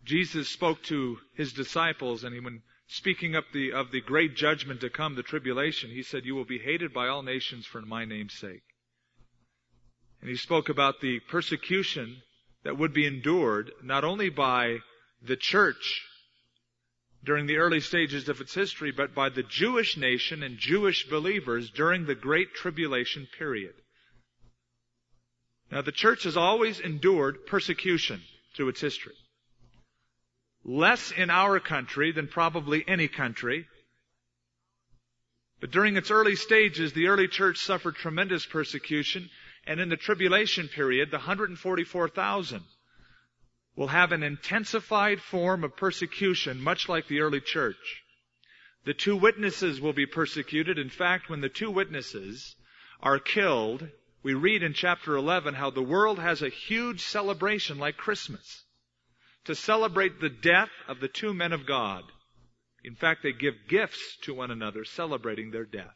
Jesus spoke to his disciples, and when speaking of the great judgment to come, the tribulation, he said, "You will be hated by all nations for my name's sake." And he spoke about the persecution that would be endured not only by the church during the early stages of its history, but by the Jewish nation and Jewish believers during the Great Tribulation period. Now, the church has always endured persecution through its history. Less in our country than probably any country. But during its early stages, the early church suffered tremendous persecution, and in the tribulation period, the 144,000 will have an intensified form of persecution, much like the early church. The two witnesses will be persecuted. In fact, when the two witnesses are killed, we read in chapter 11 how the world has a huge celebration like Christmas to celebrate the death of the two men of God. In fact, they give gifts to one another celebrating their death.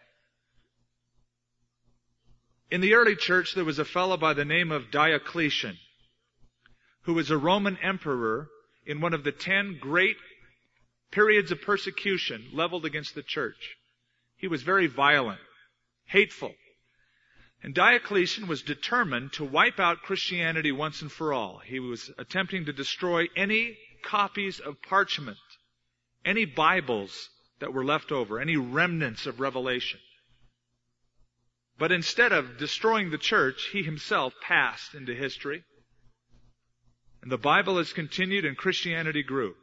In the early church, there was a fellow by the name of Diocletian, who was a Roman emperor in one of the 10 great periods of persecution leveled against the church. He was very violent, hateful. And Diocletian was determined to wipe out Christianity once and for all. He was attempting to destroy any copies of parchment, any Bibles that were left over, any remnants of Revelation. But instead of destroying the church, he himself passed into history. And the Bible has continued and Christianity grew.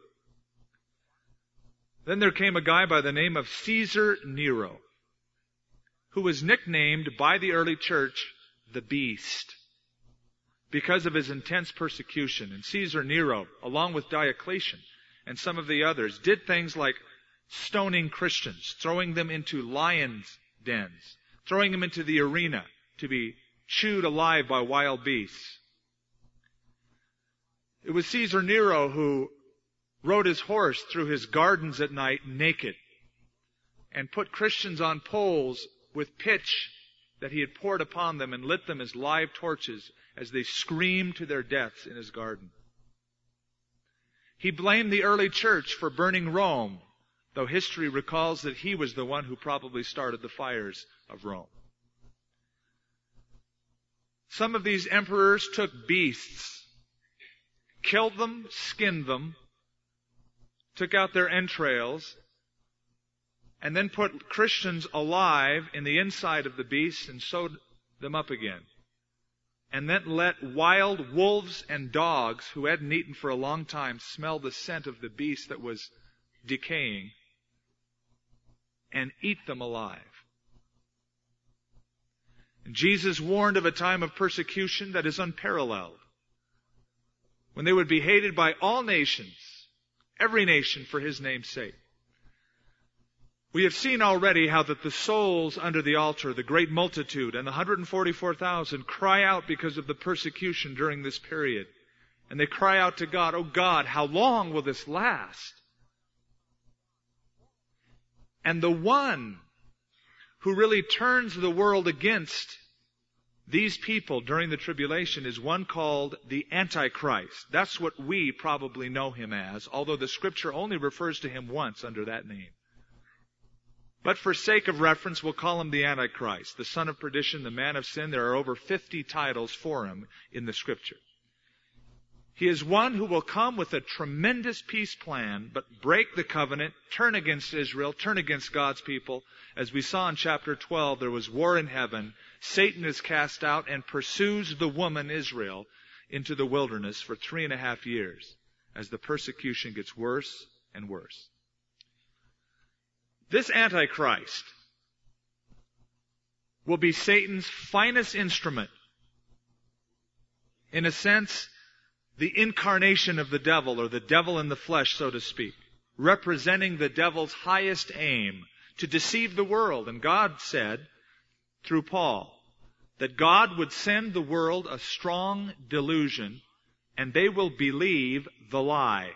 Then there came a guy by the name of Caesar Nero, who was nicknamed by the early church the Beast because of his intense persecution. And Caesar Nero, along with Diocletian and some of the others, did things like stoning Christians, throwing them into lions' dens, throwing them into the arena to be chewed alive by wild beasts. It was Caesar Nero who rode his horse through his gardens at night naked and put Christians on poles with pitch that he had poured upon them and lit them as live torches as they screamed to their deaths in his garden. He blamed the early church for burning Rome, though history recalls that he was the one who probably started the fires of Rome. Some of these emperors took beasts, killed them, skinned them, took out their entrails, and then put Christians alive in the inside of the beasts and sewed them up again. And then let wild wolves and dogs who hadn't eaten for a long time smell the scent of the beast that was decaying and eat them alive. And Jesus warned of a time of persecution that is unparalleled, when they would be hated by all nations, every nation for His name's sake. We have seen already how that the souls under the altar, the great multitude, and the 144,000 cry out because of the persecution during this period. And they cry out to God, "Oh God, how long will this last?" And the one who really turns the world against these people during the tribulation is one called the Antichrist. That's what we probably know him as, although the Scripture only refers to him once under that name. But for sake of reference, we'll call him the Antichrist, the son of perdition, the man of sin. There are over 50 titles for him in the Scripture. He is one who will come with a tremendous peace plan, but break the covenant, turn against Israel, turn against God's people. As we saw in chapter 12, there was war in heaven. Satan is cast out and pursues the woman Israel into the wilderness for 3.5 years as the persecution gets worse and worse. This Antichrist will be Satan's finest instrument. In a sense, the incarnation of the devil, or the devil in the flesh, so to speak, representing the devil's highest aim, to deceive the world. And God said, through Paul, that God would send the world a strong delusion, and they will believe the lie.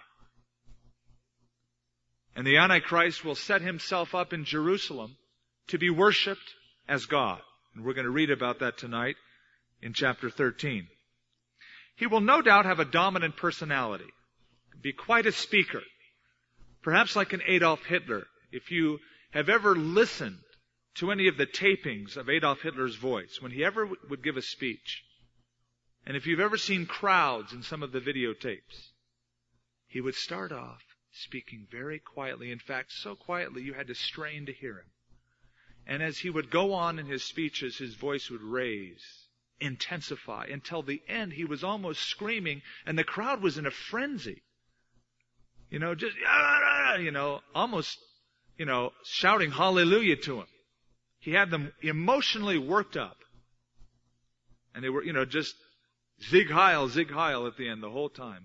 And the Antichrist will set himself up in Jerusalem to be worshipped as God. And we're going to read about that tonight in chapter 13. He will no doubt have a dominant personality. be quite a speaker, perhaps like an Adolf Hitler. If you have ever listened to any of the tapings of Adolf Hitler's voice, when he ever would give a speech, and if you've ever seen crowds in some of the videotapes, he would start off speaking very quietly. In fact, so quietly you had to strain to hear him. And as he would go on in his speeches, his voice would raise, intensify, until the end he was almost screaming, and the crowd was in a frenzy. Just, almost, shouting hallelujah to him. He had them emotionally worked up. And they were, just Sieg Heil at the end the whole time.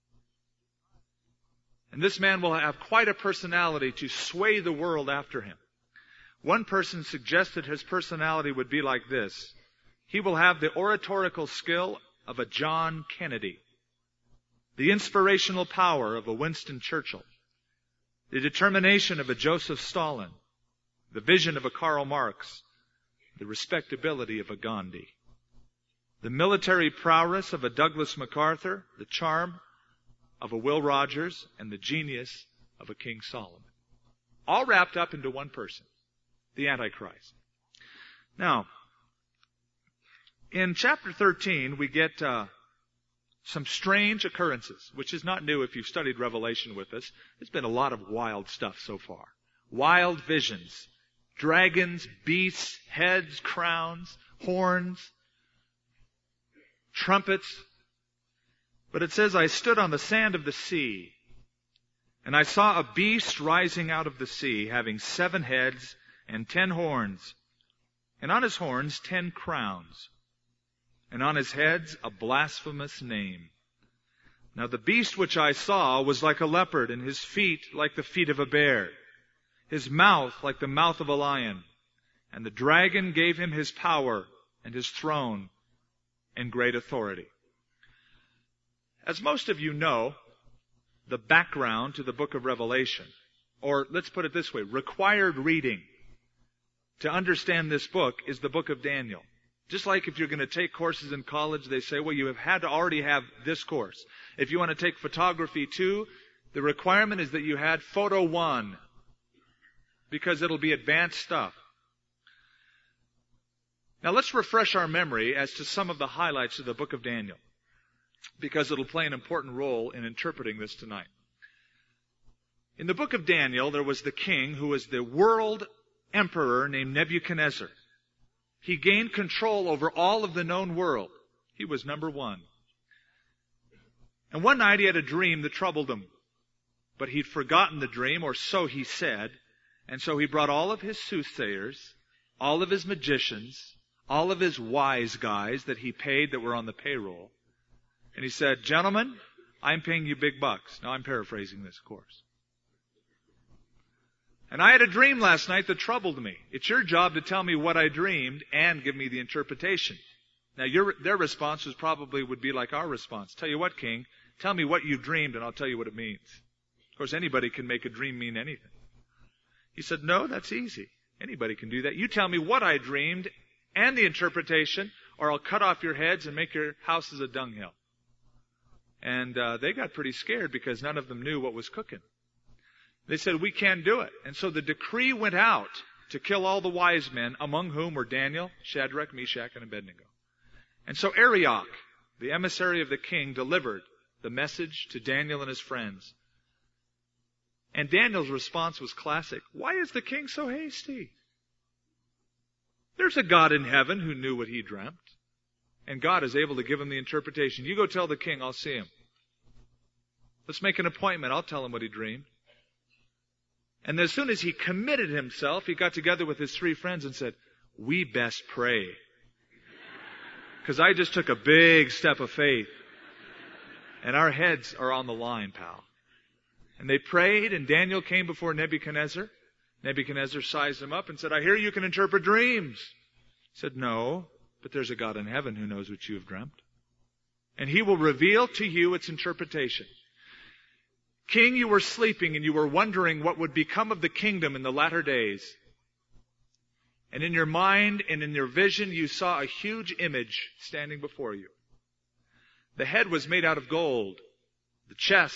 And this man will have quite a personality to sway the world after him. One person suggested his personality would be like this. He will have the oratorical skill of a John Kennedy, the inspirational power of a Winston Churchill, the determination of a Joseph Stalin, the vision of a Karl Marx, the respectability of a Gandhi, the military prowess of a Douglas MacArthur, the charm of a Will Rogers, and the genius of a King Solomon. All wrapped up into one person, the Antichrist. Now, in chapter 13, we get some strange occurrences, which is not new if you've studied Revelation with us. There's been a lot of wild stuff so far. Wild visions. Dragons, beasts, heads, crowns, horns, trumpets. But it says, I stood on the sand of the sea, and I saw a beast rising out of the sea, having 7 heads and 10 horns, and on his horns 10 crowns, and on his heads a blasphemous name. Now the beast which I saw was like a leopard, and his feet like the feet of a bear, his mouth like the mouth of a lion. And the dragon gave him his power and his throne and great authority. As most of you know, the background to the book of Revelation, or let's put it this way, required reading to understand this book is the book of Daniel. Just like if you're going to take courses in college, they say, well, you have had to already have this course. If you want to take photography 2, the requirement is that you had photo 1, because it'll be advanced stuff. Now let's refresh our memory as to some of the highlights of the book of Daniel, because it'll play an important role in interpreting this tonight. In the book of Daniel, there was the king who was the world emperor named Nebuchadnezzar. He gained control over all of the known world. He was number 1. And one night he had a dream that troubled him. But he'd forgotten the dream, or so he said. And so he brought all of his soothsayers, all of his magicians, all of his wise guys that he paid that were on the payroll. And he said, gentlemen, I'm paying you big bucks. Now I'm paraphrasing this, of course. And I had a dream last night that troubled me. It's your job to tell me what I dreamed and give me the interpretation. Now their response would be like our response. Tell you what, king, tell me what you dreamed and I'll tell you what it means. Of course, anybody can make a dream mean anything. He said, no, that's easy. Anybody can do that. You tell me what I dreamed and the interpretation, or I'll cut off your heads and make your houses a dunghill. And they got pretty scared because none of them knew what was cooking. They said, we can't do it. And so the decree went out to kill all the wise men, among whom were Daniel, Shadrach, Meshach, and Abednego. And so Arioch, the emissary of the king, delivered the message to Daniel and his friends. And Daniel's response was classic. Why is the king so hasty? There's a God in heaven who knew what he dreamt. And God is able to give him the interpretation. You go tell the king, I'll see him. Let's make an appointment. I'll tell him what he dreamed. And as soon as he committed himself, he got together with his 3 friends and said, we best pray. Because I just took a big step of faith. And our heads are on the line, pal. And they prayed, and Daniel came before Nebuchadnezzar. Nebuchadnezzar sized him up and said, I hear you can interpret dreams. He said, no, but there's a God in heaven who knows what you have dreamt. And he will reveal to you its interpretation. King, you were sleeping and you were wondering what would become of the kingdom in the latter days. And in your mind and in your vision, you saw a huge image standing before you. The head was made out of gold, the chest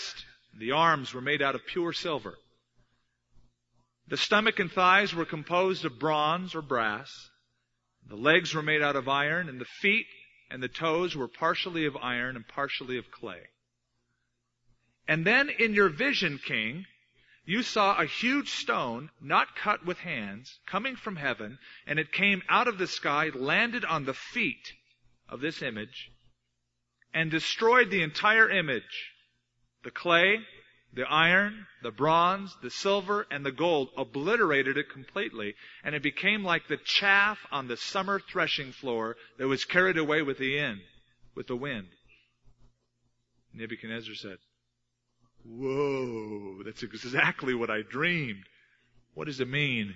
The arms were made out of pure silver. The stomach and thighs were composed of bronze or brass. The legs were made out of iron, and the feet and the toes were partially of iron and partially of clay. And then in your vision, king, you saw a huge stone, not cut with hands, coming from heaven, and it came out of the sky, landed on the feet of this image, and destroyed the entire image. The clay, the iron, the bronze, the silver, and the gold obliterated it completely, and it became like the chaff on the summer threshing floor that was carried away with the wind. Nebuchadnezzar said, "Whoa, that's exactly what I dreamed. What does it mean?"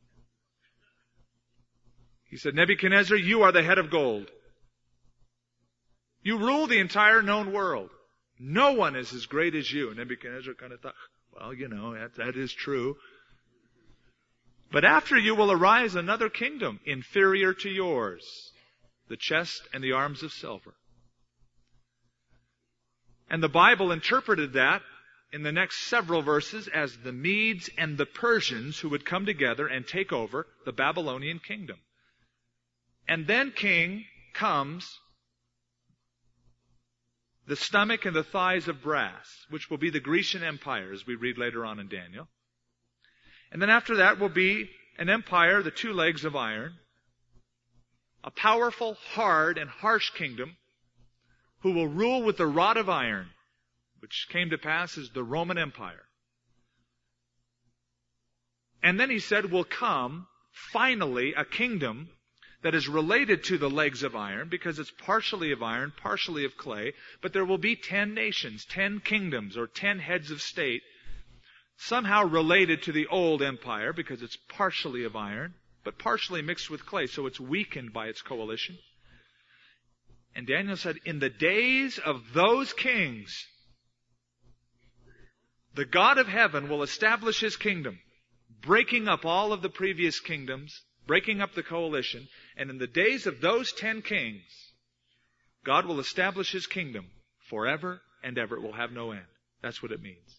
He said, "Nebuchadnezzar, you are the head of gold. You rule the entire known world. No one is as great as you." And Nebuchadnezzar kind of thought, well, that is true. "But after you will arise another kingdom inferior to yours, the chest and the arms of silver." And the Bible interpreted that in the next several verses as the Medes and the Persians who would come together and take over the Babylonian kingdom. And then king comes the stomach and the thighs of brass, which will be the Grecian Empire, as we read later on in Daniel. And then after that will be an empire, the 2 legs of iron, a powerful, hard, and harsh kingdom who will rule with the rod of iron, which came to pass as the Roman Empire. And then he said will come, finally, a kingdom that is related to the legs of iron, because it's partially of iron, partially of clay, but there will be 10 nations, 10 kingdoms, or 10 heads of state, somehow related to the old empire, because it's partially of iron, but partially mixed with clay, so it's weakened by its coalition. And Daniel said, in the days of those kings, the God of heaven will establish His kingdom, breaking up all of the previous kingdoms, breaking up the coalition, and in the days of those 10 kings, God will establish His kingdom forever and ever. It will have no end. That's what it means.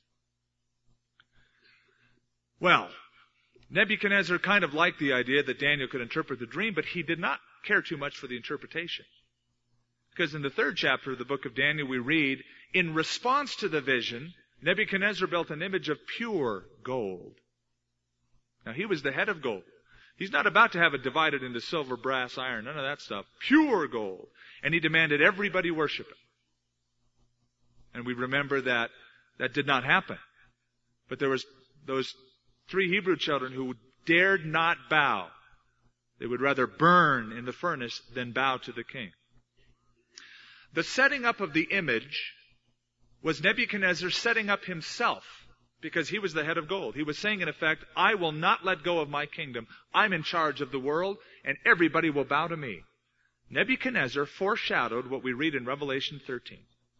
Well, Nebuchadnezzar kind of liked the idea that Daniel could interpret the dream, but he did not care too much for the interpretation. Because in the 3rd chapter of the book of Daniel we read, in response to the vision, Nebuchadnezzar built an image of pure gold. Now he was the head of gold. He's not about to have it divided into silver, brass, iron, none of that stuff. Pure gold. And he demanded everybody worship it. And we remember that did not happen. But there was those 3 Hebrew children who dared not bow. They would rather burn in the furnace than bow to the king. The setting up of the image was Nebuchadnezzar setting up himself, because he was the head of gold. He was saying, in effect, I will not let go of my kingdom. I'm in charge of the world, and everybody will bow to me. Nebuchadnezzar foreshadowed what we read in Revelation 13.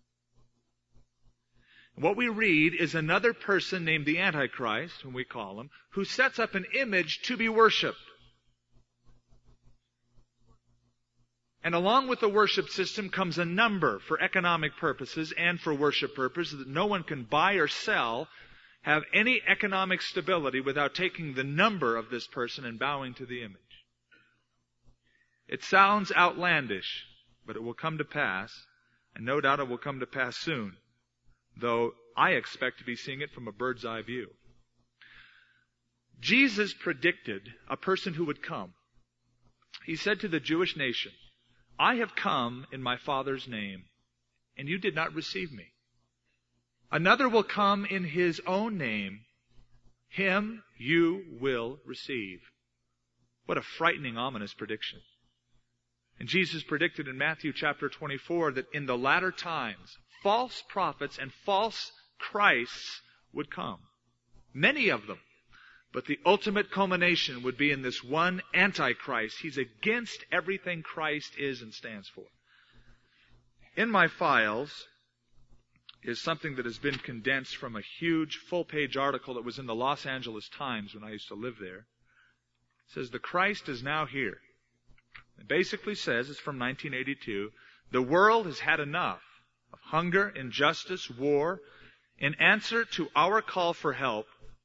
What we read is another person named the Antichrist, whom we call him, who sets up an image to be worshipped. And along with the worship system comes a number for economic purposes and for worship purposes that no one can buy or sell, have any economic stability without taking the number of this person and bowing to the image. It sounds outlandish, but it will come to pass, and no doubt it will come to pass soon, though I expect to be seeing it from a bird's eye view. Jesus predicted a person who would come. He said to the Jewish nation, I have come in my Father's name, and you did not receive me. Another will come in His own name. Him you will receive. What a frightening, ominous prediction. And Jesus predicted in Matthew chapter 24 that in the latter times, false prophets and false Christs would come. Many of them. But the ultimate culmination would be in this one Antichrist. He's against everything Christ is and stands for. In my files is something that has been condensed from a huge full-page article that was in the Los Angeles Times when I used to live there. It says, the Christ is now here. It basically says, it's from 1982, the world has had enough of hunger, injustice, war, In answer to our call for help,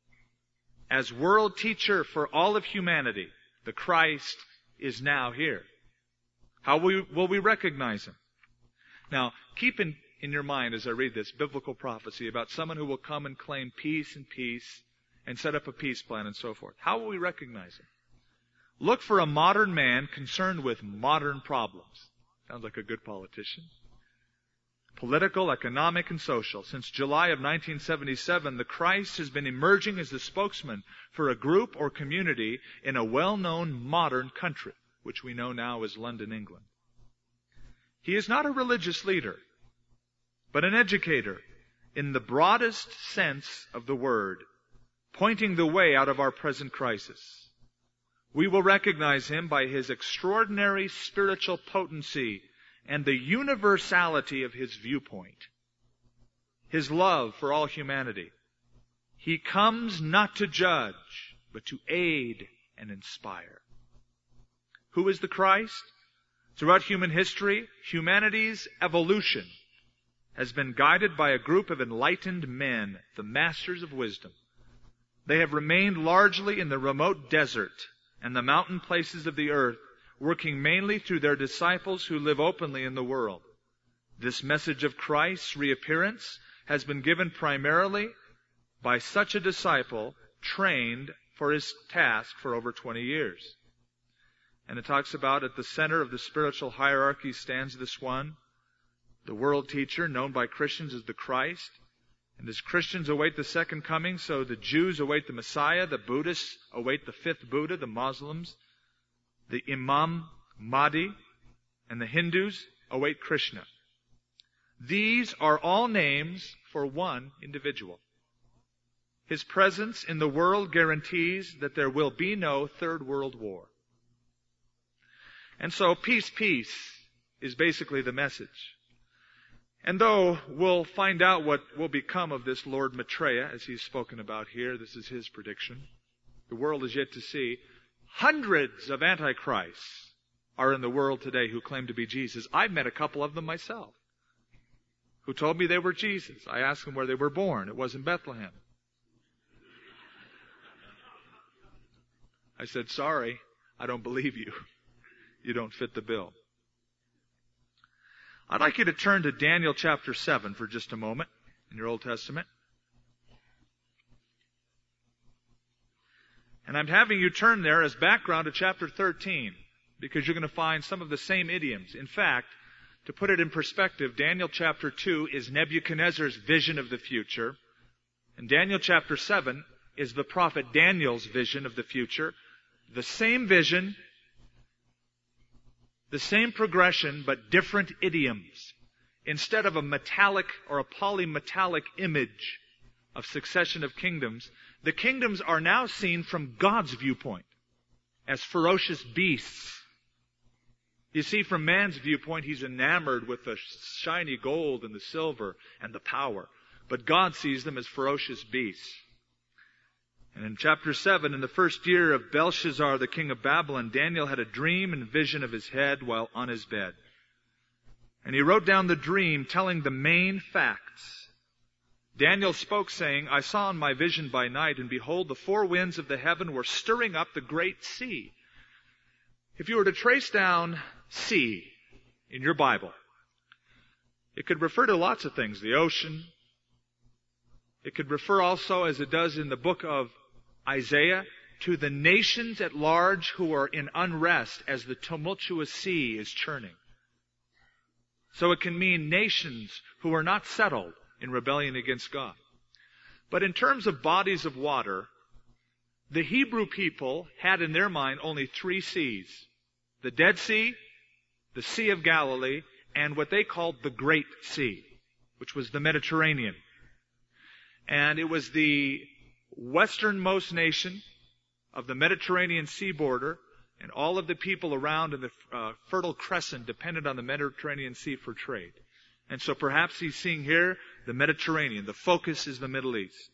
as world teacher for all of humanity, the Christ is now here. How will we recognize him? Now, keep in your mind as I read this biblical prophecy about someone who will come and claim peace and set up a peace plan and so forth. How will we recognize him? Look for a modern man concerned with modern problems. Sounds like a good politician. Political, economic, and social. Since July of 1977, the Christ has been emerging as the spokesman for a group or community in a well-known modern country, which we know now as London, England. He is not a religious leader, but an educator in the broadest sense of the word, pointing the way out of our present crisis. We will recognize him by his extraordinary spiritual potency and the universality of his viewpoint, his love for all humanity. He comes not to judge, but to aid and inspire. Who is the Christ? Throughout human history, humanity's evolution has been guided by a group of enlightened men, the masters of wisdom. They have remained largely in the remote desert and the mountain places of the earth, working mainly through their disciples who live openly in the world. This message of Christ's reappearance has been given primarily by such a disciple trained for his task for over 20 years. And it talks about at the center of the spiritual hierarchy stands this one, the world teacher, known by Christians as the Christ. And as Christians await the second coming, so the Jews await the Messiah, the Buddhists await the fifth Buddha, the Muslims, the Imam Mahdi, and the Hindus await Krishna. These are all names for one individual. His presence in the world guarantees that there will be no third world war. And so, peace, peace is basically the message. And though we'll find out what will become of this Lord Maitreya, as he's spoken about here, this is his prediction, the world is yet to see, hundreds of antichrists are in the world today who claim to be Jesus. I've met a couple of them myself who told me they were Jesus. I asked them where they were born. It was in Bethlehem. I said, sorry, I don't believe you. You don't fit the bill. I'd like you to turn to Daniel chapter 7 for just a moment in your Old Testament. And I'm having you turn there as background to chapter 13 because you're going to find some of the same idioms. In fact, to put it in perspective, Daniel chapter 2 is Nebuchadnezzar's vision of the future. And Daniel chapter 7 is the prophet Daniel's vision of the future. The same vision, the same progression, but different idioms. Instead of a metallic or a polymetallic image of succession of kingdoms, the kingdoms are now seen from God's viewpoint as ferocious beasts. You see, from man's viewpoint, he's enamored with the shiny gold and the silver and the power. But God sees them as ferocious beasts. And in chapter 7, in the first year of Belshazzar, the king of Babylon, Daniel had a dream and vision of his head while on his bed. And he wrote down the dream, telling the main facts. Daniel spoke, saying, I saw in my vision by night, and behold, the four winds of the heaven were stirring up the great sea. If you were to trace down sea in your Bible, it could refer to lots of things. The ocean. It could refer also, as it does in the book of Isaiah, to the nations at large who are in unrest as the tumultuous sea is churning. So it can mean nations who are not settled in rebellion against God. But in terms of bodies of water, the Hebrew people had in their mind only three seas. The Dead Sea, the Sea of Galilee, and what they called the Great Sea, which was the Mediterranean. And it was the westernmost nation of the Mediterranean sea border, and all of the people around in the Fertile Crescent depended on the Mediterranean Sea for trade. And so perhaps he's seeing here the Mediterranean. The focus is the Middle East.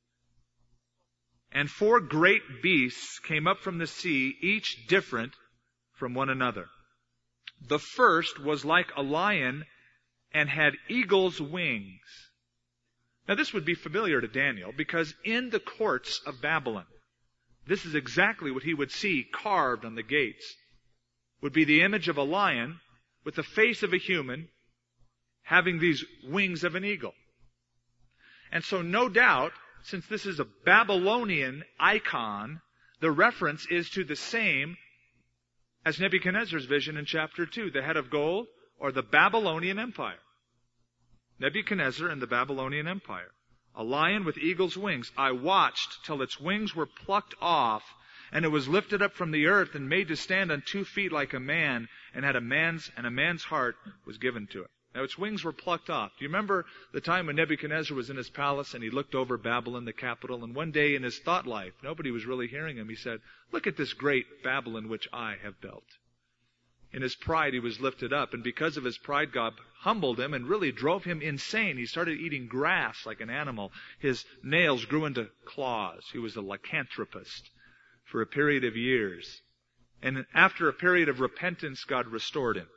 And four great beasts came up from the sea, each different from one another. The first was like a lion and had eagle's wings. Now this would be familiar to Daniel because in the courts of Babylon, this is exactly what he would see carved on the gates. Would be the image of a lion with the face of a human having these wings of an eagle. And so no doubt, since this is a Babylonian icon, the reference is to the same as Nebuchadnezzar's vision in chapter 2, the head of gold or the Babylonian Empire. Nebuchadnezzar and the Babylonian Empire. A lion with eagle's wings. I watched till its wings were plucked off, and it was lifted up from the earth and made to stand on 2 feet like a man, and a man's heart was given to it. Now its wings were plucked off. Do you remember the time when Nebuchadnezzar was in his palace and he looked over Babylon, the capital, and one day in his thought life, nobody was really hearing him, he said, "Look at this great Babylon which I have built." In his pride, he was lifted up, and because of his pride, God humbled him and really drove him insane. He started eating grass like an animal. His nails grew into claws. He was a lycanthropist for a period of years. And after a period of repentance, God restored him.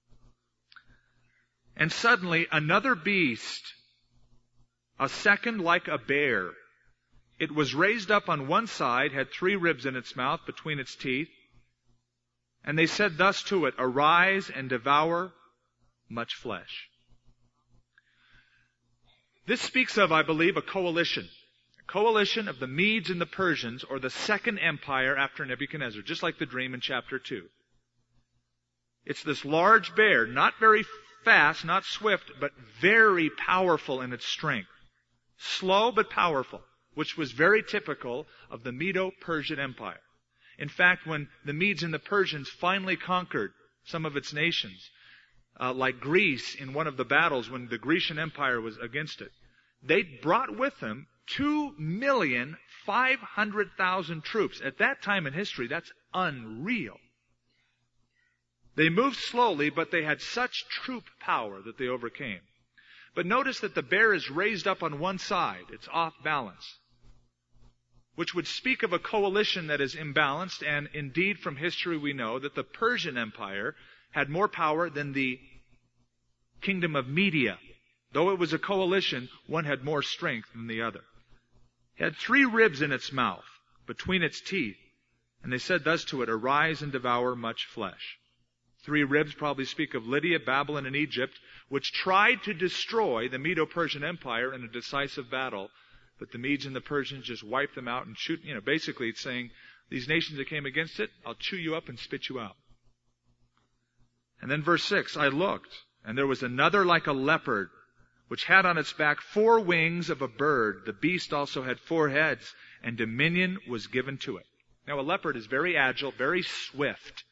And suddenly, another beast, a second like a bear. It was raised up on one side, had 3 ribs in its mouth between its teeth. And they said thus to it, "Arise and devour much flesh." This speaks of, I believe, a coalition. A coalition of the Medes and the Persians, or the second empire after Nebuchadnezzar, just like the dream in chapter 2. It's this large bear, not very fast, not swift, but very powerful in its strength. Slow but powerful, which was very typical of the Medo-Persian Empire. In fact, when the Medes and the Persians finally conquered some of its nations, like Greece in one of the battles when the Grecian Empire was against it, they brought with them 2,500,000 troops. At that time in history, that's unreal. They moved slowly, but they had such troop power that they overcame. But notice that the bear is raised up on one side. It's off balance, which would speak of a coalition that is imbalanced, and indeed from history we know that the Persian Empire had more power than the kingdom of Media. Though it was a coalition, one had more strength than the other. It had 3 ribs in its mouth, between its teeth, and they said thus to it, "Arise and devour much flesh." 3 ribs probably speak of Lydia, Babylon, and Egypt, which tried to destroy the Medo-Persian Empire in a decisive battle. But the Medes and the Persians just wiped them out and shoot. Basically it's saying, these nations that came against it, I'll chew you up and spit you out. And then verse 6, I looked, and there was another like a leopard, which had on its back 4 wings of a bird. The beast also had 4 heads, and dominion was given to it. Now a leopard is very agile, very swift.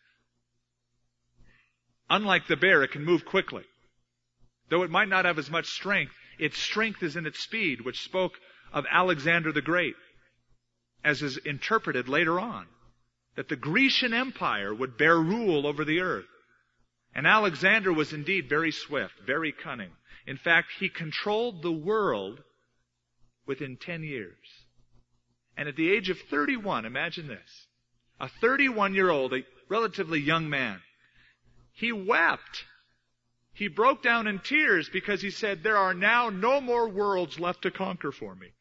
Unlike the bear, it can move quickly. Though it might not have as much strength, its strength is in its speed, which spoke of Alexander the Great, as is interpreted later on, that the Grecian Empire would bear rule over the earth. And Alexander was indeed very swift, very cunning. In fact, he controlled the world within 10 years. And at the age of 31, imagine this, a 31-year-old, a relatively young man, he wept. He broke down in tears because he said, "There are now no more worlds left to conquer for me."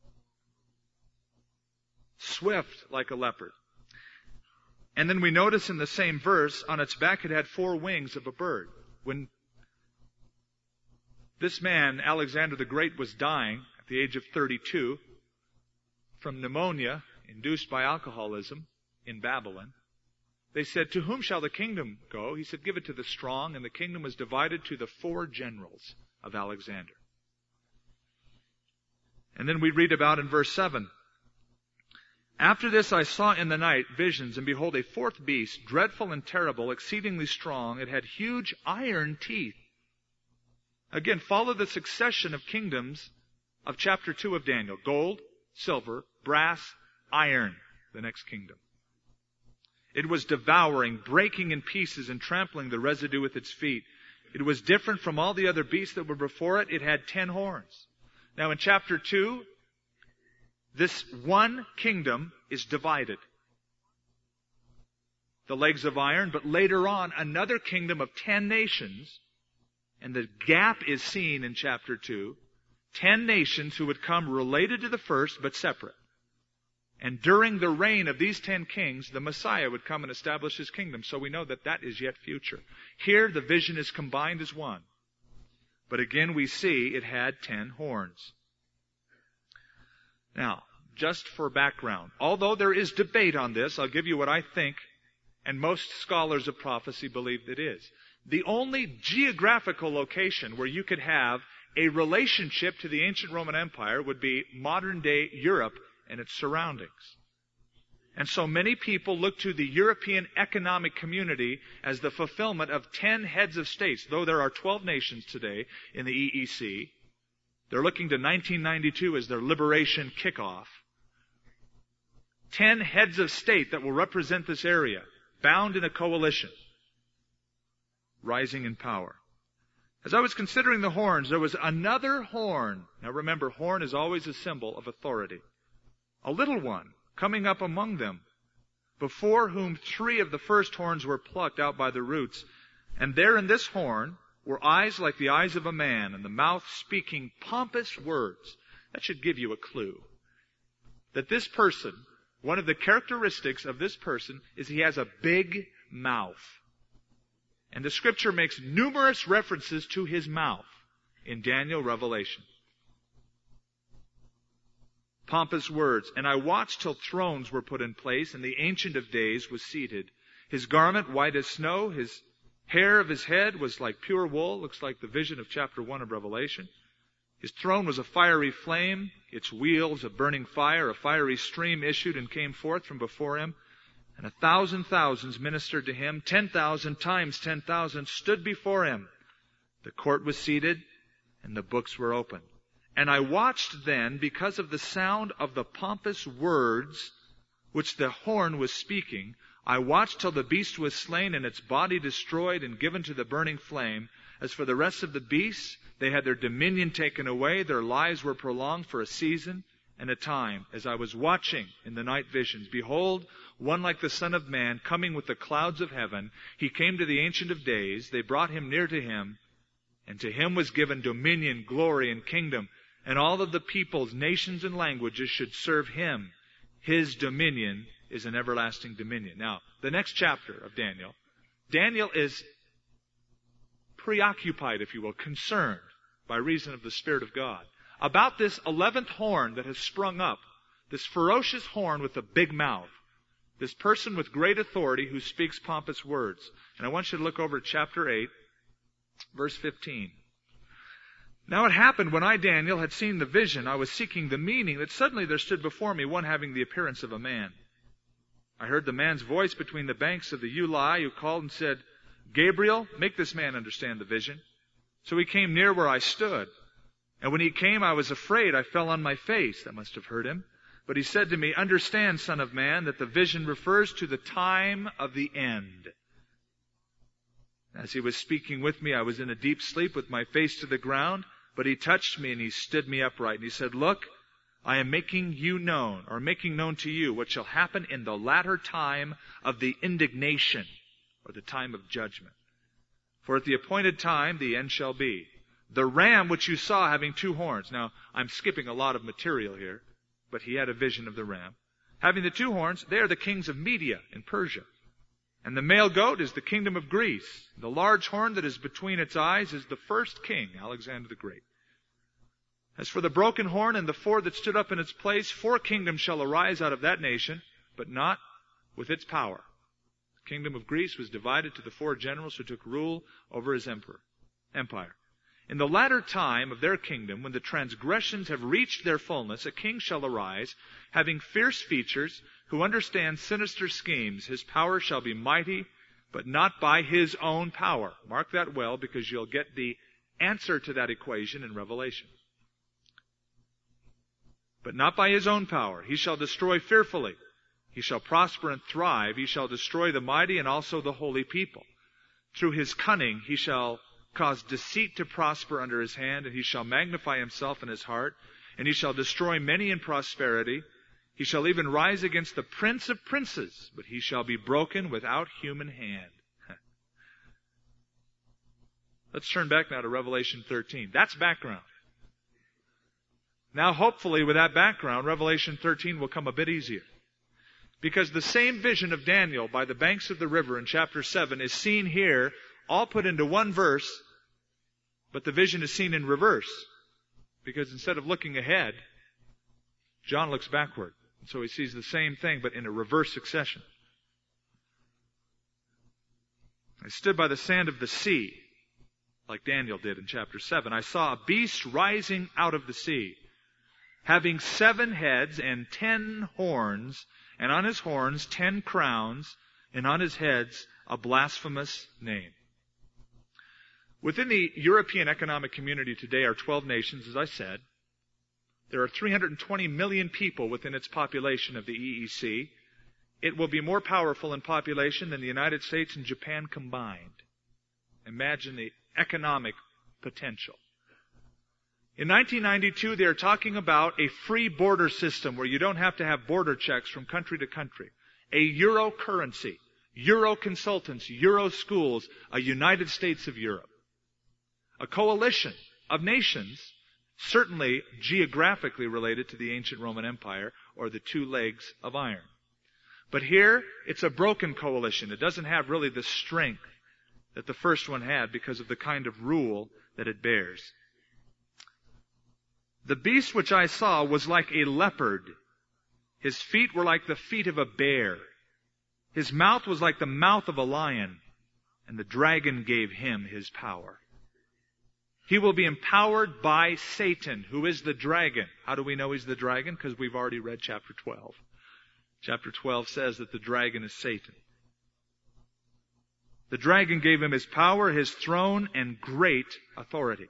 Swift like a leopard. And then we notice in the same verse, on its back it had 4 wings of a bird. When this man, Alexander the Great, was dying at the age of 32 from pneumonia induced by alcoholism in Babylon, they said, "To whom shall the kingdom go?" He said, "Give it to the strong." And the kingdom was divided to the 4 generals of Alexander. And then we read about in verse 7, "After this I saw in the night visions, and behold, a 4th beast, dreadful and terrible, exceedingly strong. It had huge iron teeth." Again, follow the succession of kingdoms of chapter 2 of Daniel. Gold, silver, brass, iron, the next kingdom. It was devouring, breaking in pieces, and trampling the residue with its feet. It was different from all the other beasts that were before it. It had 10 horns. Now in chapter 2, this one kingdom is divided. The legs of iron, but later on, another kingdom of 10 nations, and the gap is seen in chapter 2, 10 nations who would come related to the first but separate. And during the reign of these 10 kings, the Messiah would come and establish his kingdom. So we know that that is yet future. Here, the vision is combined as one. But again, we see it had 10 horns. Now, just for background, although there is debate on this, I'll give you what I think, and most scholars of prophecy believe it is. The only geographical location where you could have a relationship to the ancient Roman Empire would be modern-day Europe and its surroundings. And so many people look to the European Economic Community as the fulfillment of 10 heads of states. Though there are 12 nations today in the EEC, they're looking to 1992 as their liberation kickoff. 10 heads of state that will represent this area, bound in a coalition, rising in power. As I was considering the horns, there was another horn. Now remember, horn is always a symbol of authority. A little one coming up among them, before whom 3 of the first horns were plucked out by the roots. And there in this horn were eyes like the eyes of a man, and the mouth speaking pompous words. That should give you a clue. That this person, one of the characteristics of this person is he has a big mouth. And the Scripture makes numerous references to his mouth in Daniel, Revelation. Pompous words. And I watched till thrones were put in place, and the Ancient of Days was seated. His garment white as snow, his hair of his head was like pure wool. Looks like the vision of chapter 1 of Revelation. His throne was a fiery flame, its wheels a burning fire. A fiery stream issued and came forth from before him. And 1,000 thousands ministered to him. 10,000 times 10,000 stood before him. The court was seated, and the books were opened. And I watched then, because of the sound of the pompous words which the horn was speaking, I watched till the beast was slain and its body destroyed and given to the burning flame. As for the rest of the beasts, they had their dominion taken away. Their lives were prolonged for a season and a time. As I was watching in the night visions, behold, one like the Son of Man coming with the clouds of heaven. He came to the Ancient of Days. They brought him near to him. And to him was given dominion, glory, and kingdom. And all of the peoples, nations, and languages should serve him. His dominion is an everlasting dominion. Now, the next chapter of Daniel, Daniel is preoccupied, if you will, concerned by reason of the Spirit of God about this 11th horn that has sprung up, this ferocious horn with a big mouth, this person with great authority who speaks pompous words. And I want you to look over at chapter 8, verse 15. Now it happened when I, Daniel, had seen the vision, I was seeking the meaning, that suddenly there stood before me one having the appearance of a man. I heard the man's voice between the banks of the Ulai, who called and said, Gabriel, make this man understand the vision. So he came near where I stood. And when he came, I was afraid. I fell on my face. That must have hurt him. But he said to me, understand, Son of Man, that the vision refers to the time of the end. As he was speaking with me, I was in a deep sleep with my face to the ground. But he touched me and he stood me upright. And he said, look, I am making known to you what shall happen in the latter time of the indignation, or the time of judgment. For at the appointed time the end shall be. The ram which you saw having 2 horns. Now, I'm skipping a lot of material here, but he had a vision of the ram. Having the 2 horns, they are the kings of Media and Persia. And the male goat is the kingdom of Greece. The large horn that is between its eyes is the first king, Alexander the Great. As for the broken horn and the 4 that stood up in its place, 4 kingdoms shall arise out of that nation, but not with its power. The kingdom of Greece was divided to the 4 generals who took rule over his empire. In the latter time of their kingdom, when the transgressions have reached their fullness, a king shall arise, having fierce features, who understands sinister schemes. His power shall be mighty, but not by his own power. Mark that well, because you'll get the answer to that equation in Revelation. But not by his own power. He shall destroy fearfully. He shall prosper and thrive. He shall destroy the mighty and also the holy people. Through his cunning he shall cause deceit to prosper under his hand, and he shall magnify himself in his heart, and he shall destroy many in prosperity. He shall even rise against the prince of princes, but he shall be broken without human hand. Let's turn back now to Revelation 13. That's background. Now, hopefully, with that background, Revelation 13 will come a bit easier. Because the same vision of Daniel by the banks of the river in chapter 7 is seen here, all put into one verse, but the vision is seen in reverse. Because instead of looking ahead, John looks backward. And so he sees the same thing, but in a reverse succession. I stood by the sand of the sea, like Daniel did in chapter 7. I saw a beast rising out of the sea, having 7 heads and 10 horns, and on his horns 10 crowns, and on his heads a blasphemous name. Within the European Economic Community today are 12 nations, as I said. There are 320 million people within its population of the EEC. It will be more powerful in population than the United States and Japan combined. Imagine the economic potential. In 1992, they are talking about a free border system where you don't have to have border checks from country to country. A euro currency, euro consultants, euro schools, a United States of Europe. A coalition of nations, certainly geographically related to the ancient Roman Empire or the 2 legs of iron. But here, it's a broken coalition. It doesn't have really the strength that the first one had because of the kind of rule that it bears. The beast which I saw was like a leopard. His feet were like the feet of a bear. His mouth was like the mouth of a lion. And the dragon gave him his power. He will be empowered by Satan, who is the dragon. How do we know he's the dragon? Because we've already read chapter 12. Chapter 12 says that the dragon is Satan. The dragon gave him his power, his throne, and great authority.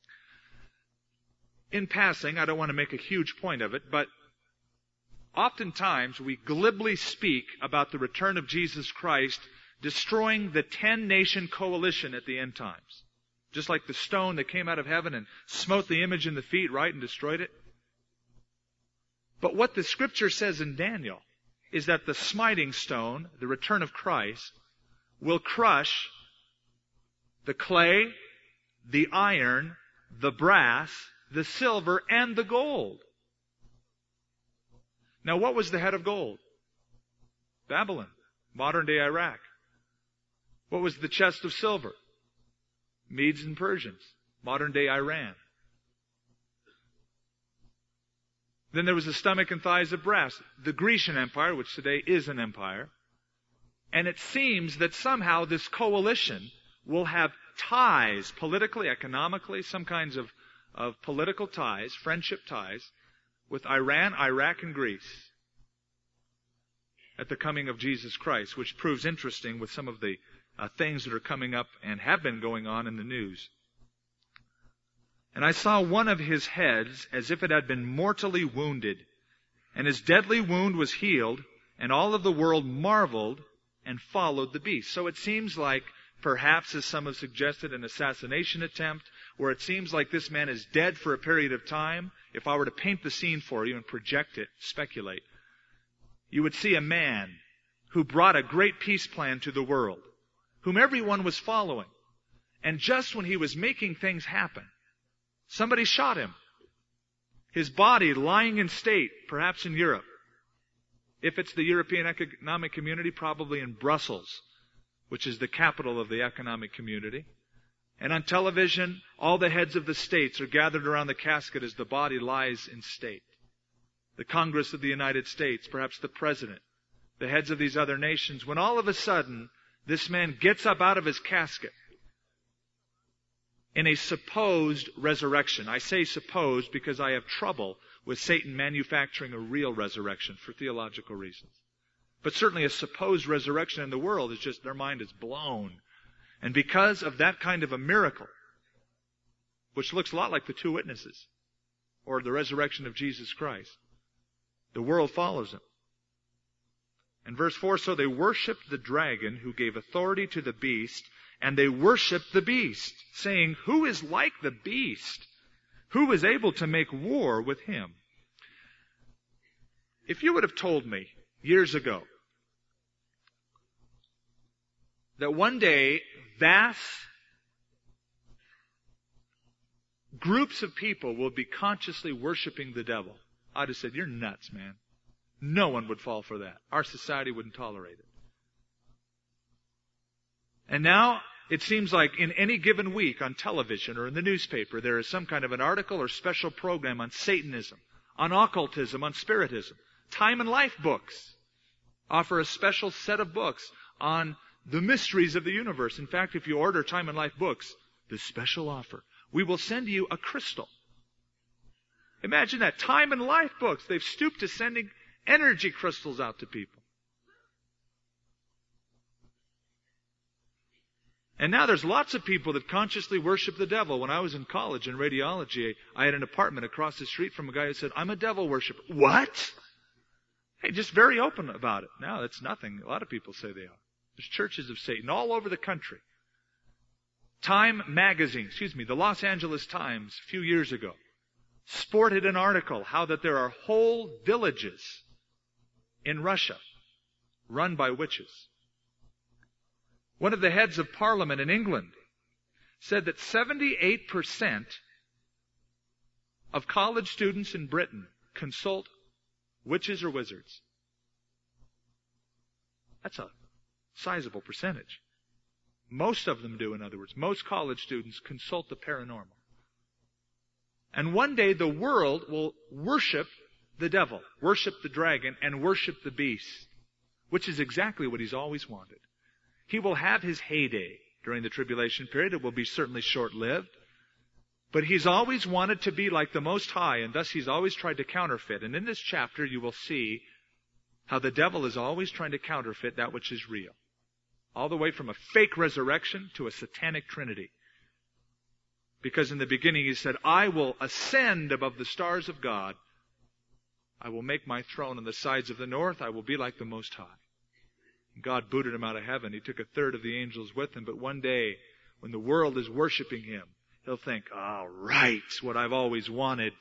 In passing, I don't want to make a huge point of it, but oftentimes we glibly speak about the return of Jesus Christ destroying the 10-nation coalition at the end times. Just like the stone that came out of heaven and smote the image in the feet, right, and destroyed it. But what the Scripture says in Daniel is that the smiting stone, the return of Christ, will crush the clay, the iron, the brass, the silver, and the gold. Now, what was the head of gold? Babylon, modern-day Iraq. What was the chest of silver? Medes and Persians, modern-day Iran. Then there was the stomach and thighs of brass, the Grecian Empire, which today is an empire. And it seems that somehow this coalition will have ties, politically, economically, some kinds of political ties, friendship ties, with Iran, Iraq, and Greece at the coming of Jesus Christ, which proves interesting with some of the things that are coming up and have been going on in the news. And I saw one of his heads as if it had been mortally wounded, and his deadly wound was healed, and all of the world marveled and followed the beast. So it seems like, perhaps as some have suggested, an assassination attempt, where it seems like this man is dead for a period of time. If I were to paint the scene for you and project it, speculate, you would see a man who brought a great peace plan to the world, whom everyone was following. And just when he was making things happen, somebody shot him. His body lying in state, perhaps in Europe. If it's the European Economic Community, probably in Brussels, which is the capital of the economic community. And on television, all the heads of the states are gathered around the casket as the body lies in state. The Congress of the United States, perhaps the President, the heads of these other nations, when all of a sudden, this man gets up out of his casket in a supposed resurrection. I say supposed because I have trouble with Satan manufacturing a real resurrection for theological reasons. But certainly a supposed resurrection in the world is just, their mind is blown. And because of that kind of a miracle, which looks a lot like the 2 witnesses, or the resurrection of Jesus Christ, the world follows him. In verse 4, so they worshipped the dragon who gave authority to the beast, and they worshipped the beast, saying, who is like the beast? Who is able to make war with him? If you would have told me years ago that one day vast groups of people will be consciously worshiping the devil, I'd have said, you're nuts, man. No one would fall for that. Our society wouldn't tolerate it. And now, it seems like in any given week on television or in the newspaper, there is some kind of an article or special program on Satanism, on occultism, on spiritism. Time and Life books offer a special set of books on the mysteries of the universe. In fact, if you order Time and Life books, the special offer, we will send you a crystal. Imagine that. Time and Life books. They've stooped to sending energy crystals out to people. And now there's lots of people that consciously worship the devil. When I was in college in radiology, I had an apartment across the street from a guy who said, I'm a devil worshiper. What? Hey, just very open about it. Now, that's nothing. A lot of people say they are. There's churches of Satan all over the country. Time magazine, the Los Angeles Times, a few years ago, sported an article how that there are whole villages in Russia run by witches. One of the heads of parliament in England said that 78% of college students in Britain consult witches or wizards. That's a sizable percentage. Most of them do, in other words. Most college students consult the paranormal. And one day the world will worship the devil, worship the dragon, and worship the beast, which is exactly what he's always wanted. He will have his heyday during the tribulation period. It will be certainly short-lived. But he's always wanted to be like the Most High, and thus he's always tried to counterfeit. And in this chapter you will see how the devil is always trying to counterfeit that which is real. All the way from a fake resurrection to a satanic trinity. Because in the beginning he said, I will ascend above the stars of God. I will make my throne on the sides of the north. I will be like the Most High. God booted him out of heaven. He took a third of the angels with him. But one day, when the world is worshiping him, he'll think, all right, what I've always wanted.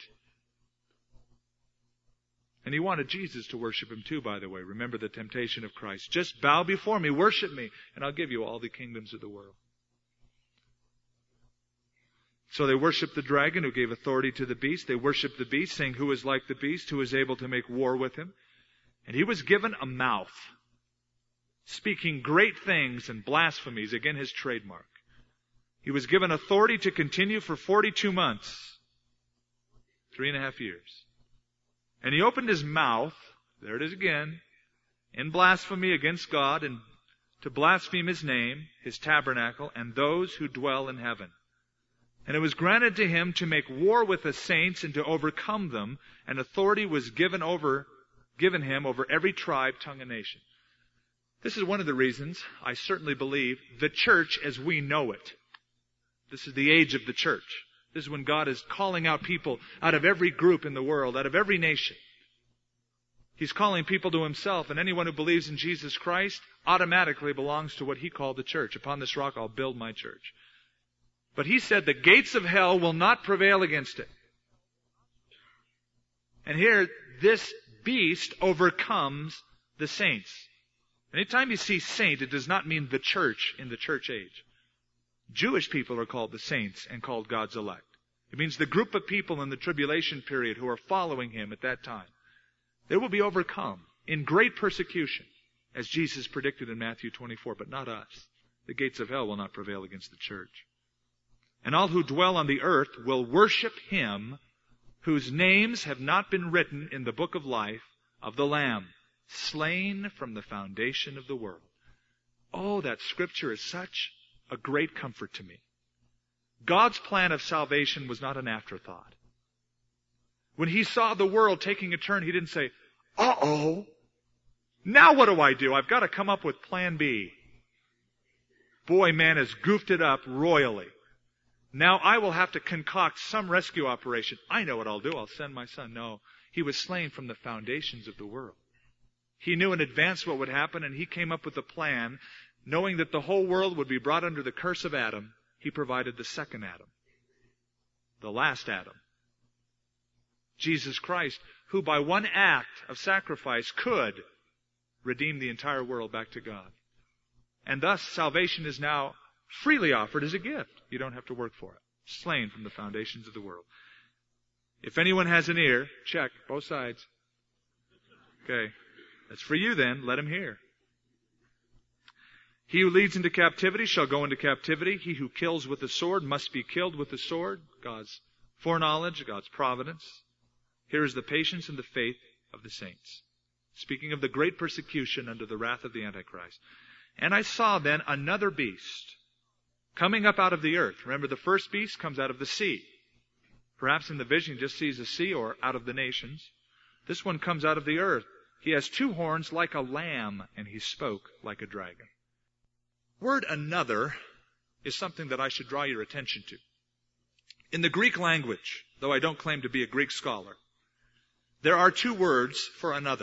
And he wanted Jesus to worship him too, by the way. Remember the temptation of Christ. Just bow before me, worship me, and I'll give you all the kingdoms of the world. So they worshiped the dragon who gave authority to the beast. They worshiped the beast, saying, who is like the beast, who is able to make war with him. And he was given a mouth, speaking great things and blasphemies, again his trademark. He was given authority to continue for 42 months, 3.5 years. And he opened his mouth, there it is again, in blasphemy against God and to blaspheme his name, his tabernacle, and those who dwell in heaven. And it was granted to him to make war with the saints and to overcome them, and authority was given him over every tribe, tongue, and nation. This is one of the reasons I certainly believe the church as we know it. This is the age of the church. This is when God is calling out people out of every group in the world, out of every nation. He's calling people to himself, and anyone who believes in Jesus Christ automatically belongs to what he called the church. Upon this rock I'll build my church. But he said the gates of hell will not prevail against it. And here, this beast overcomes the saints. Anytime you see saint, it does not mean the church in the church age. Jewish people are called the saints and called God's elect. It means the group of people in the tribulation period who are following him at that time. They will be overcome in great persecution, as Jesus predicted in Matthew 24, but not us. The gates of hell will not prevail against the church. And all who dwell on the earth will worship him whose names have not been written in the book of life of the Lamb, slain from the foundation of the world. Oh, that scripture is such a great comfort to me. God's plan of salvation was not an afterthought. When he saw the world taking a turn, he didn't say, uh-oh, now what do I do? I've got to come up with plan B. Boy, man has goofed it up royally. Now I will have to concoct some rescue operation. I know what I'll do. I'll send my son. No, he was slain from the foundations of the world. He knew in advance what would happen, and he came up with a plan. Knowing that the whole world would be brought under the curse of Adam, he provided the second Adam, the last Adam. Jesus Christ, who by one act of sacrifice could redeem the entire world back to God. And thus salvation is now freely offered as a gift. You don't have to work for it. slain from the foundations of the world. If anyone has an ear, check, both sides. Okay, that's for you then, let him hear. He who leads into captivity shall go into captivity. He who kills with the sword must be killed with the sword. God's foreknowledge, God's providence. Here is the patience and the faith of the saints. Speaking of the great persecution under the wrath of the Antichrist. And I saw then another beast coming up out of the earth. Remember, the first beast comes out of the sea. Perhaps in the vision he just sees the sea or out of the nations. This one comes out of the earth. He has 2 horns like a lamb, and he spoke like a dragon. Word another is something that I should draw your attention to. In the Greek language, though I don't claim to be a Greek scholar, there are 2 words for another.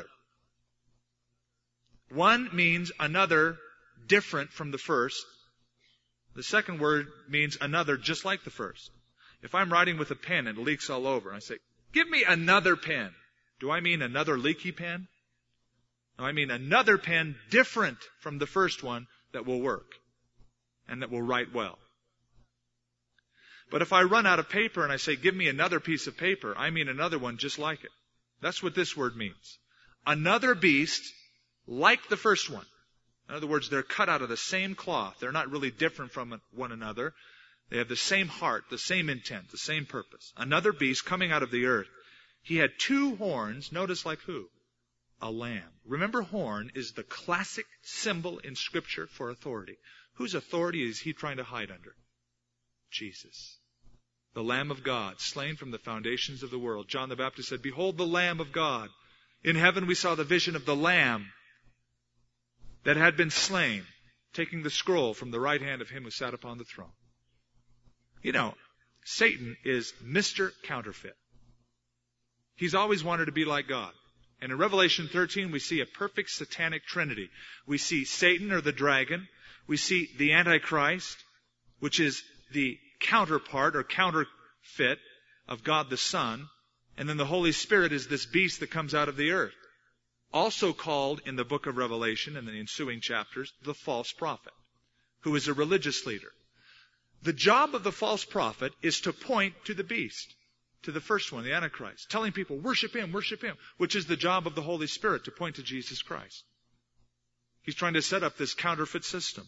One means another different from the first. The second word means another just like the first. If I'm writing with a pen and it leaks all over, and I say, give me another pen. Do I mean another leaky pen? No, I mean another pen different from the first one that will work and that will write well. But if I run out of paper and I say, give me another piece of paper, I mean another one just like it. That's what this word means. Another beast like the first one. In other words, they're cut out of the same cloth. They're not really different from one another. They have the same heart, the same intent, the same purpose. Another beast coming out of the earth. He had 2 horns. Notice like who? A lamb. Remember, horn is the classic symbol in Scripture for authority. Whose authority is he trying to hide under? Jesus. The Lamb of God, slain from the foundations of the world. John the Baptist said, behold the Lamb of God. In heaven we saw the vision of the Lamb that had been slain, taking the scroll from the right hand of him who sat upon the throne. You know, Satan is Mr. Counterfeit. He's always wanted to be like God. And in Revelation 13, we see a perfect satanic trinity. We see Satan, or the dragon. We see the Antichrist, which is the counterpart or counterfeit of God the Son. And then the Holy Spirit is this beast that comes out of the earth. Also called in the book of Revelation and the ensuing chapters, the false prophet, who is a religious leader. The job of the false prophet is to point to the beast, to the first one, the Antichrist, telling people, worship him, which is the job of the Holy Spirit, to point to Jesus Christ. He's trying to set up this counterfeit system.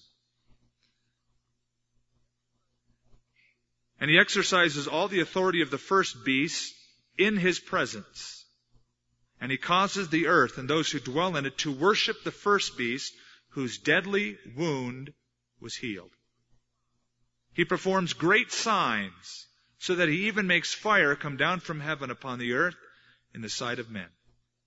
And he exercises all the authority of the first beast in his presence. And he causes the earth and those who dwell in it to worship the first beast whose deadly wound was healed. He performs great signs so that he even makes fire come down from heaven upon the earth in the sight of men.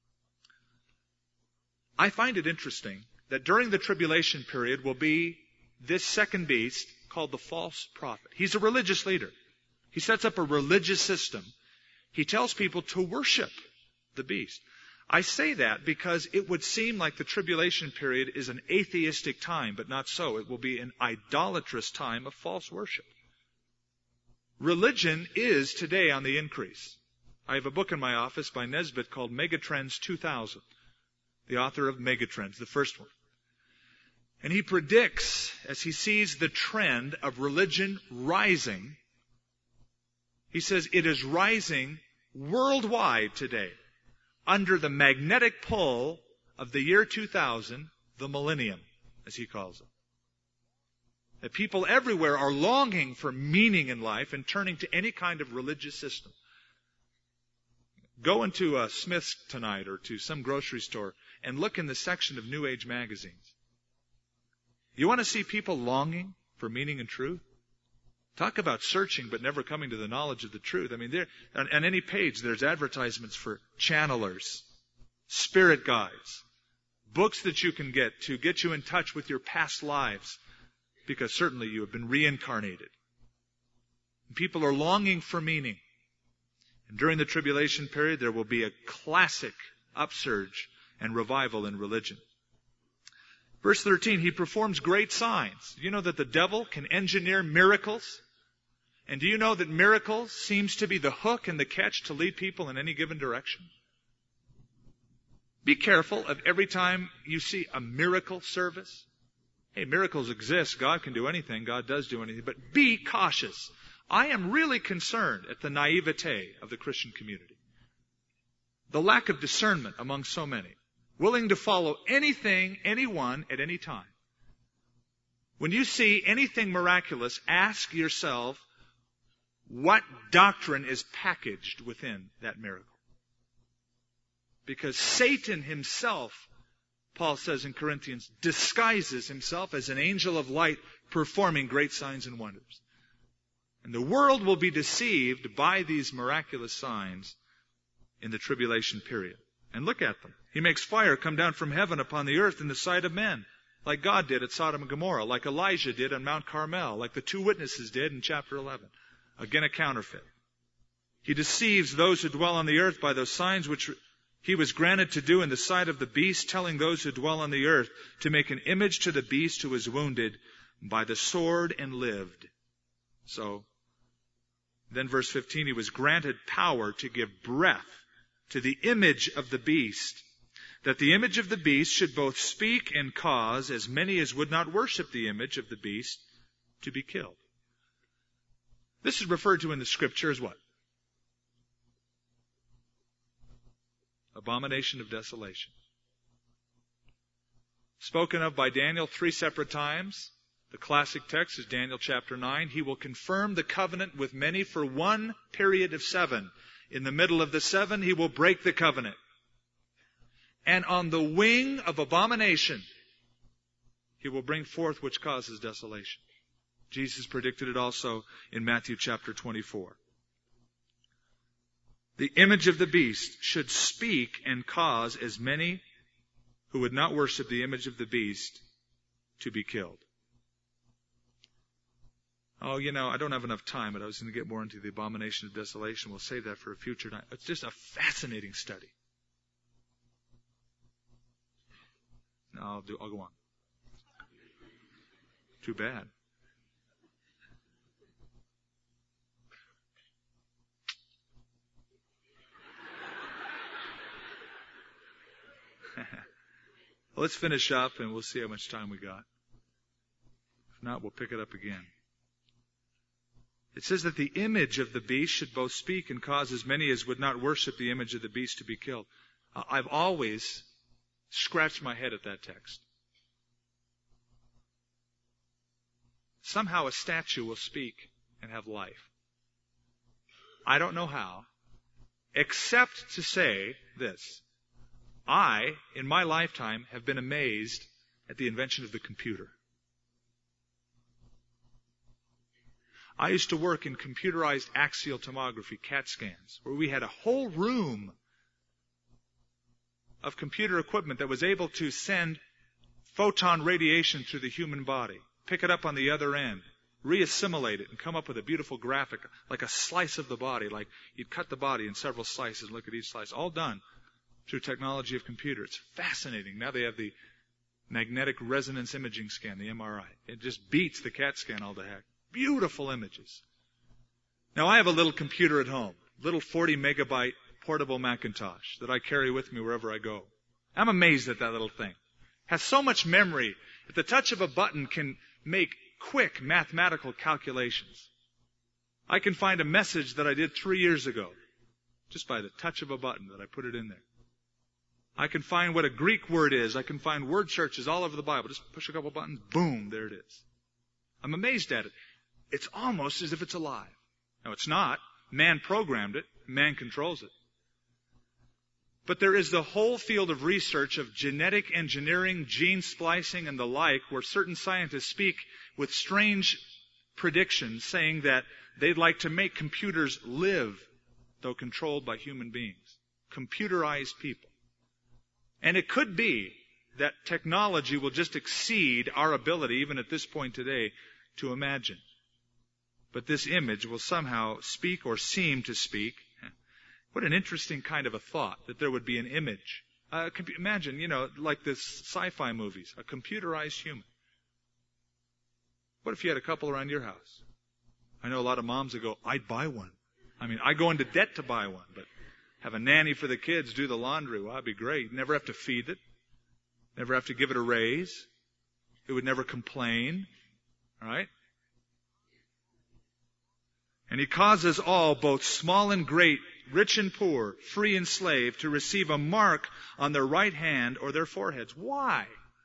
I find it interesting that during the tribulation period will be this second beast called the false prophet. He's a religious leader. He sets up a religious system. He tells people to worship the beast. I say that because it would seem like the tribulation period is an atheistic time, but not so. It will be an idolatrous time of false worship. Religion is today on the increase. I have a book in my office by Nesbitt called Megatrends 2000, the author of Megatrends, the first one. And he predicts, as he sees the trend of religion rising, he says it is rising worldwide today under the magnetic pull of the year 2000, the millennium, as he calls it. That people everywhere are longing for meaning in life and turning to any kind of religious system. Go into a Smith's tonight or to some grocery store and look in the section of New Age magazines. You want to see people longing for meaning and truth? Talk about searching but never coming to the knowledge of the truth. I mean, on any page there's advertisements for channelers, spirit guides, books that you can get to get you in touch with your past lives, because certainly you have been reincarnated. And people are longing for meaning. And during the tribulation period there will be a classic upsurge and revival in religion. Verse 13, he performs great signs. Do you know that the devil can engineer miracles? And do you know that miracles seems to be the hook and the catch to lead people in any given direction? Be careful of every time you see a miracle service. Hey, miracles exist. God can do anything. God does do anything. But be cautious I am really concerned at the naivete of the Christian community. The lack of discernment among so many, willing to follow anything, anyone, at any time. When you see anything miraculous, ask yourself what doctrine is packaged within that miracle. Because Satan himself, Paul says in Corinthians, disguises himself as an angel of light performing great signs and wonders. And the world will be deceived by these miraculous signs in the tribulation period. And look at them. He makes fire come down from heaven upon the earth in the sight of men, like God did at Sodom and Gomorrah, like Elijah did on Mount Carmel, like the two witnesses did in chapter 11. Again, a counterfeit. He deceives those who dwell on the earth by those signs which he was granted to do in the sight of the beast, telling those who dwell on the earth to make an image to the beast who was wounded by the sword and lived. So, then verse 15, he was granted power to give breath to the image of the beast, that the image of the beast should both speak and cause as many as would not worship the image of the beast to be killed. This is referred to in the Scripture as what? Abomination of desolation. Spoken of by Daniel 3 separate times. The classic text is Daniel chapter 9. He will confirm the covenant with many for one period of 7. In the middle of the 7, he will break the covenant. And on the wing of abomination, he will bring forth which causes desolation. Jesus predicted it also in Matthew chapter 24. The image of the beast should speak and cause as many who would not worship the image of the beast to be killed. Oh, I don't have enough time, but I was going to get more into the abomination of desolation. We'll save that for a future night. It's just a fascinating study. I'll go on. Too bad. Let's finish up and we'll see how much time we got. If not, we'll pick it up again. It says that the image of the beast should both speak and cause as many as would not worship the image of the beast to be killed. I've always scratched my head at that text. Somehow a statue will speak and have life. I don't know how, except to say this. I, in my lifetime, have been amazed at the invention of the computer. I used to work in computerized axial tomography, CAT scans, where we had a whole room of computer equipment that was able to send photon radiation through the human body, pick it up on the other end, reassimilate it, and come up with a beautiful graphic, like a slice of the body, like you'd cut the body in several slices and look at each slice, all done through technology of computer. It's fascinating. Now they have the magnetic resonance imaging scan, the MRI. It just beats the CAT scan all to heck. Beautiful images. Now I have a little computer at home, little 40 megabyte portable Macintosh that I carry with me wherever I go. I'm amazed at that little thing. Has so much memory. At the touch of a button can make quick mathematical calculations. I can find a message that I did 3 years ago just by the touch of a button that I put it in there. I can find what a Greek word is. I can find word searches all over the Bible. Just push a couple buttons, boom, there it is. I'm amazed at it. It's almost as if it's alive. Now, it's not. Man programmed it. Man controls it. But there is the whole field of research of genetic engineering, gene splicing, and the like, where certain scientists speak with strange predictions, saying that they'd like to make computers live, though controlled by human beings. Computerized people. And it could be that technology will just exceed our ability, even at this point today, to imagine. But this image will somehow speak or seem to speak. What an interesting kind of a thought, that there would be an image. Imagine, like this sci-fi movies, a computerized human. What if you had a couple around your house? I know a lot of moms that go, I'd buy one. I go into debt to buy one, but have a nanny for the kids, do the laundry. Well, that'd be great. Never have to feed it. Never have to give it a raise. It would never complain. All right? And he causes all, both small and great, rich and poor, free and slave, to receive a mark on their right hand or their foreheads. Why?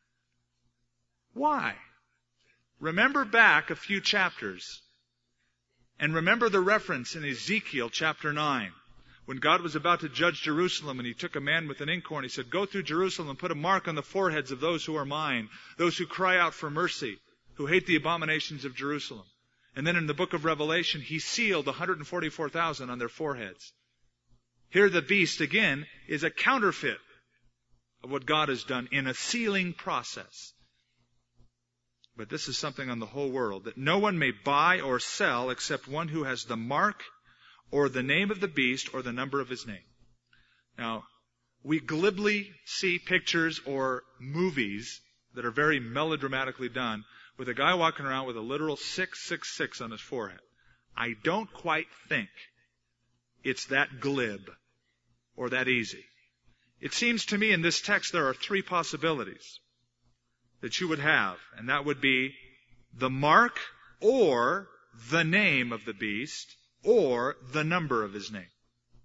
Why? Remember back a few chapters, and remember the reference in Ezekiel chapter 9, when God was about to judge Jerusalem, and he took a man with an inkhorn. He said, "Go through Jerusalem and put a mark on the foreheads of those who are mine, those who cry out for mercy, who hate the abominations of Jerusalem." And then in the book of Revelation, he sealed 144,000 on their foreheads. Here the beast, again, is a counterfeit of what God has done in a sealing process. But this is something on the whole world, that no one may buy or sell except one who has the mark or the name of the beast or the number of his name. Now, we glibly see pictures or movies that are very melodramatically done with a guy walking around with a literal 666 on his forehead. I don't quite think it's that glib or that easy. It seems to me in this text there are three possibilities that you would have, and that would be the mark or the name of the beast or the number of his name.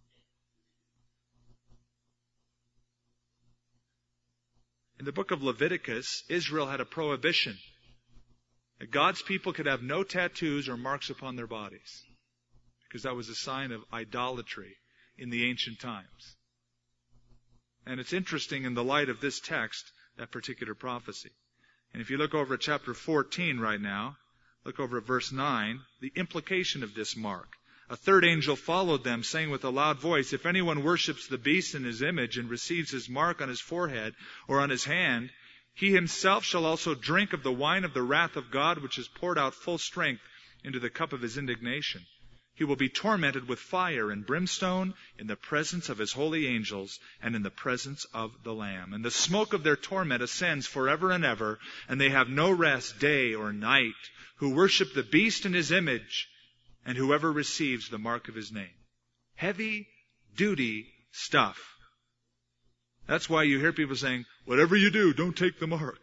In the book of Leviticus, Israel had a prohibition that God's people could have no tattoos or marks upon their bodies, because that was a sign of idolatry in the ancient times. And it's interesting in the light of this text, that particular prophecy. And if you look over at chapter 14 right now, look over at verse 9, the implication of this mark. A third angel followed them, saying with a loud voice, "If anyone worships the beast in his image and receives his mark on his forehead or on his hand, he himself shall also drink of the wine of the wrath of God, which is poured out full strength into the cup of his indignation. He will be tormented with fire and brimstone in the presence of his holy angels and in the presence of the Lamb. And the smoke of their torment ascends forever and ever, and they have no rest day or night, who worship the beast in his image, and whoever receives the mark of his name." Heavy duty stuff. That's why you hear people saying, "Whatever you do, don't take the mark."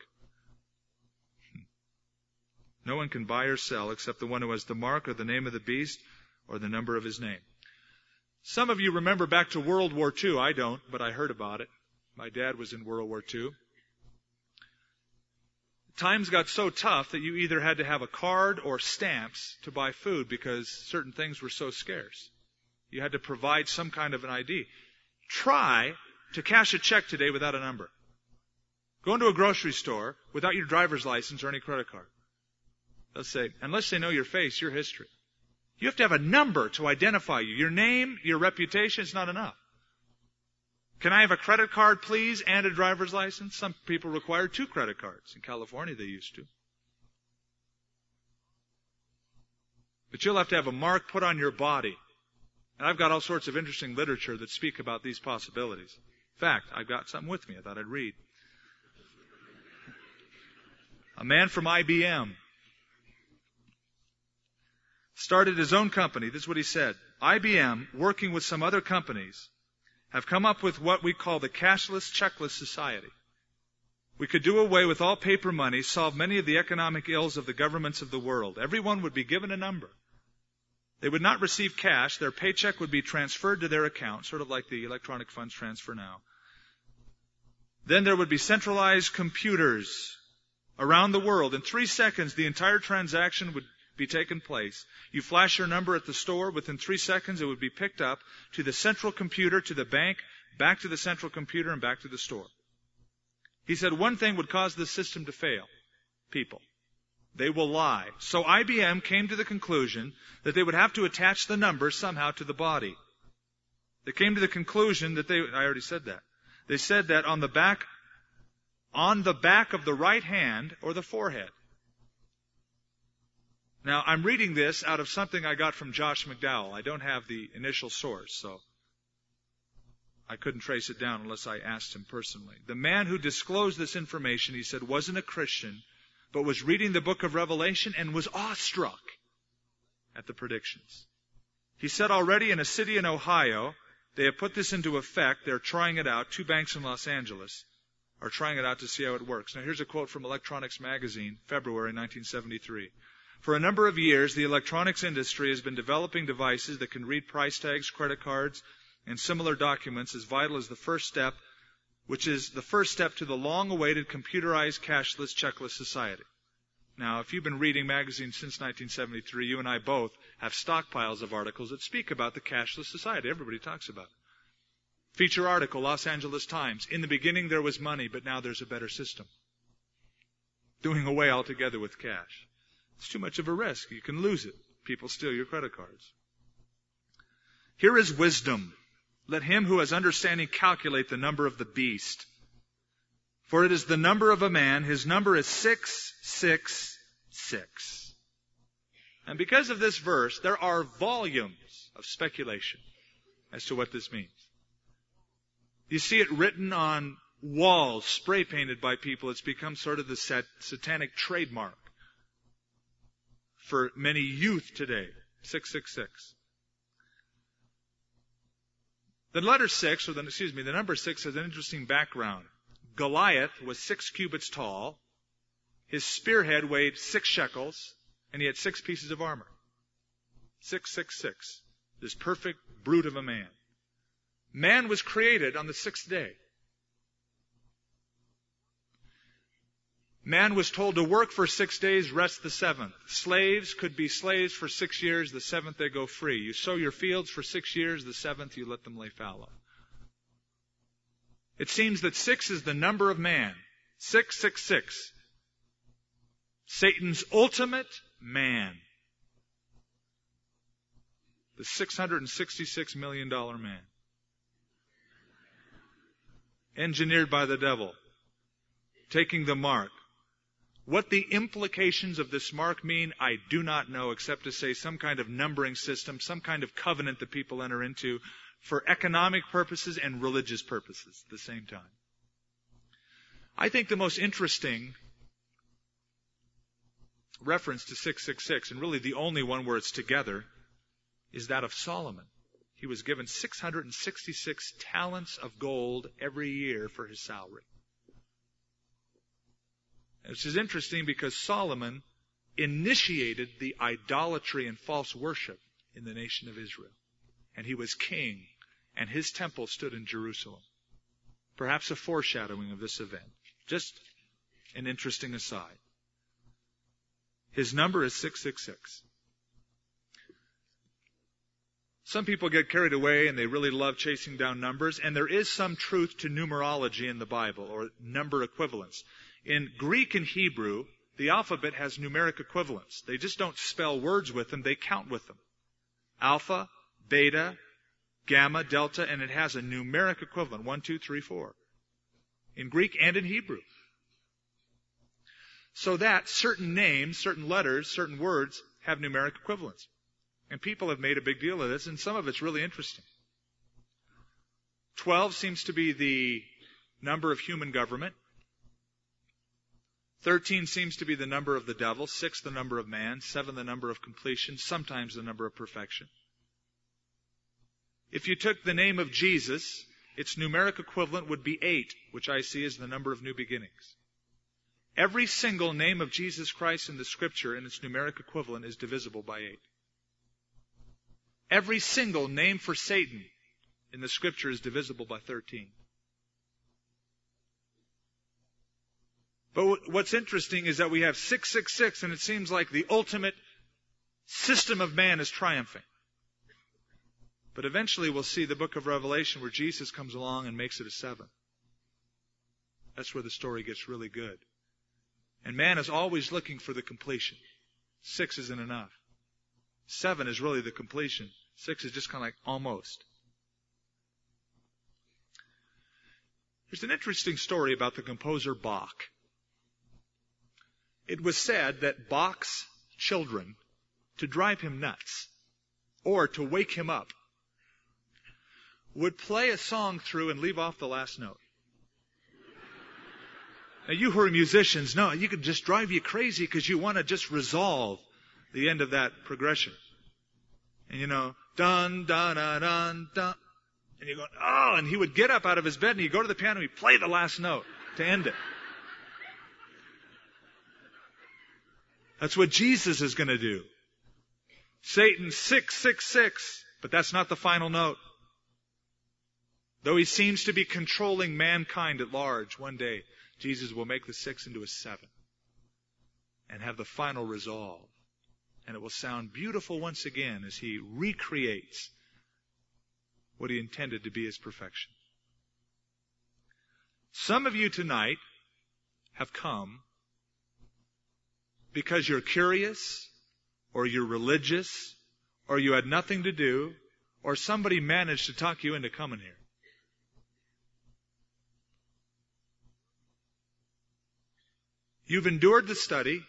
No one can buy or sell except the one who has the mark or the name of the beast or the number of his name. Some of you remember back to World War II. I don't, but I heard about it. My dad was in World War II. Times got so tough that you either had to have a card or stamps to buy food because certain things were so scarce. You had to provide some kind of an ID. Try to cash a check today without a number. Go into a grocery store without your driver's license or any credit card. They'll say, unless they know your face, your history. You have to have a number to identify you. Your name, your reputation is not enough. Can I have a credit card, please, and a driver's license? Some people require 2 credit cards. In California, they used to. But you'll have to have a mark put on your body. And I've got all sorts of interesting literature that speak about these possibilities. In fact, I've got something with me I thought I'd read. A man from IBM started his own company. This is what he said. IBM, working with some other companies, have come up with what we call the cashless, checkless society. We could do away with all paper money, solve many of the economic ills of the governments of the world. Everyone would be given a number. They would not receive cash. Their paycheck would be transferred to their account, sort of like the electronic funds transfer now. Then there would be centralized computers around the world. In 3 seconds, the entire transaction would be taken place. You flash your number at the store, within 3 seconds it would be picked up to the central computer, to the bank, back to the central computer, and back to the store. He said one thing would cause the system to fail. People. They will lie. So IBM came to the conclusion that they would have to attach the number somehow to the body. They came to the conclusion that I already said that. They said that on the back of the right hand or the forehead. Now, I'm reading this out of something I got from Josh McDowell. I don't have the initial source, so I couldn't trace it down unless I asked him personally. The man who disclosed this information, he said, wasn't a Christian, but was reading the book of Revelation and was awestruck at the predictions. He said already in a city in Ohio, they have put this into effect. They're trying it out. 2 banks in Los Angeles are trying it out to see how it works. Now, here's a quote from Electronics Magazine, February 1973. For a number of years, the electronics industry has been developing devices that can read price tags, credit cards, and similar documents as vital as the first step, which is the first step to the long-awaited computerized cashless checkless society. Now, if you've been reading magazines since 1973, you and I both have stockpiles of articles that speak about the cashless society. Everybody talks about it. Feature article, Los Angeles Times. In the beginning there was money, but now there's a better system. Doing away altogether with cash. It's too much of a risk. You can lose it. People steal your credit cards. Here is wisdom. Let him who has understanding calculate the number of the beast. For it is the number of a man. His number is 666. And because of this verse, there are volumes of speculation as to what this means. You see it written on walls, spray painted by people. It's become sort of the satanic trademark for many youth today. 666. The number 6 has an interesting background. Goliath was 6 cubits tall. His spearhead weighed 6 shekels, and he had 6 pieces of armor. 666. This perfect brute of a man. Man was created on the 6th day. Man was told to work for 6 days, rest the 7th. Slaves could be slaves for 6 years, the 7th they go free. You sow your fields for 6 years, the 7th you let them lay fallow. It seems that 6 is the number of man. 666. Satan's ultimate man. The $666 million man. Engineered by the devil. Taking the mark. What the implications of this mark mean, I do not know, except to say some kind of numbering system, some kind of covenant that people enter into for economic purposes and religious purposes at the same time. I think the most interesting reference to 666, and really the only one where it's together, is that of Solomon. He was given 666 talents of gold every year for his salary. This is interesting because Solomon initiated the idolatry and false worship in the nation of Israel. And he was king, and his temple stood in Jerusalem. Perhaps a foreshadowing of this event. Just an interesting aside. His number is 666. Some people get carried away and they really love chasing down numbers, and there is some truth to numerology in the Bible, or number equivalence. In Greek and Hebrew, the alphabet has numeric equivalents. They just don't spell words with them, they count with them. Alpha, beta, gamma, delta, and it has a numeric equivalent. 1, 2, 3, 4. In Greek and in Hebrew. So that certain names, certain letters, certain words have numeric equivalents. And people have made a big deal of this, and some of it's really interesting. 12 seems to be the number of human government. 13 seems to be the number of the devil. 6 the number of man. 7 the number of completion. Sometimes the number of perfection. If you took the name of Jesus, its numeric equivalent would be 8, which I see as the number of new beginnings. Every single name of Jesus Christ in the Scripture and its numeric equivalent is divisible by 8. Every single name for Satan in the Scripture is divisible by 13. But what's interesting is that we have 666, and it seems like the ultimate system of man is triumphing. But eventually we'll see the book of Revelation where Jesus comes along and makes it a 7. That's where the story gets really good. And man is always looking for the completion. 6 isn't enough. 7 is really the completion. 6 is just kind of like almost. There's an interesting story about the composer Bach. It was said that Bach's children, to drive him nuts or to wake him up, would play a song through and leave off the last note. Now you who are musicians know you can just drive you crazy because you want to just resolve the end of that progression. And you know, dun, dun, dun, dun, dun. And you're going, oh, and he would get up out of his bed and he'd go to the piano and he'd play the last note to end it. That's what Jesus is going to do. Satan 666, but that's not the final note. Though he seems to be controlling mankind at large, one day Jesus will make the 6 into a 7 and have the final resolve. And it will sound beautiful once again as he recreates what he intended to be his perfection. Some of you tonight have come because you're curious, or you're religious, or you had nothing to do, or somebody managed to talk you into coming here. You've endured the study,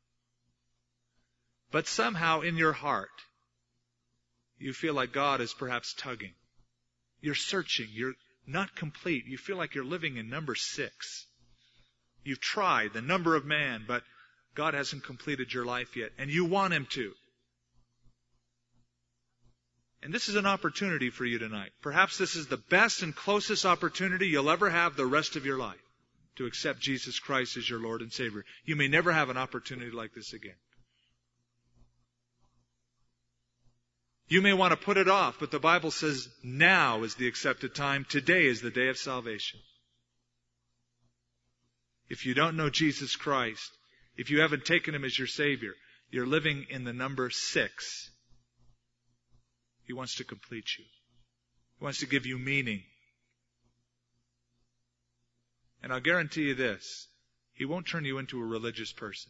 but somehow in your heart, you feel like God is perhaps tugging. You're searching. You're not complete. You feel like you're living in number 6. You've tried the number of man, but God hasn't completed your life yet, and you want Him to. And this is an opportunity for you tonight. Perhaps this is the best and closest opportunity you'll ever have the rest of your life to accept Jesus Christ as your Lord and Savior. You may never have an opportunity like this again. You may want to put it off, but the Bible says now is the accepted time. Today is the day of salvation. If you don't know Jesus Christ, if you haven't taken Him as your Savior, you're living in the number 6. He wants to complete you. He wants to give you meaning. And I'll guarantee you this, He won't turn you into a religious person.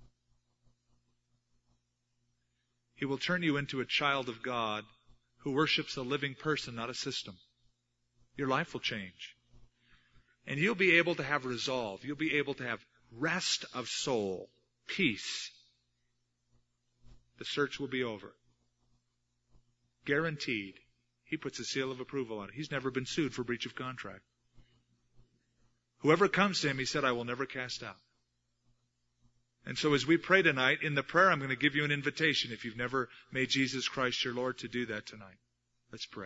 He will turn you into a child of God who worships a living person, not a system. Your life will change. And you'll be able to have resolve. You'll be able to have rest of soul, peace. The search will be over. Guaranteed. He puts a seal of approval on it. He's never been sued for breach of contract. Whoever comes to Him, He said, I will never cast out. And so as we pray tonight, in the prayer I'm going to give you an invitation, if you've never made Jesus Christ your Lord, to do that tonight. Let's pray.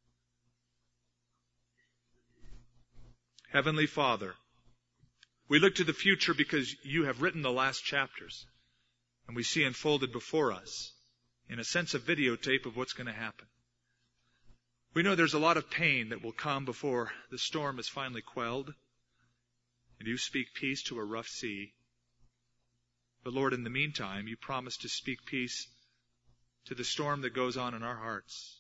Heavenly Father, we look to the future because You have written the last chapters, and we see unfolded before us, in a sense, a videotape of what's going to happen. We know there's a lot of pain that will come before the storm is finally quelled, and You speak peace to a rough sea. But Lord, in the meantime, You promise to speak peace to the storm that goes on in our hearts.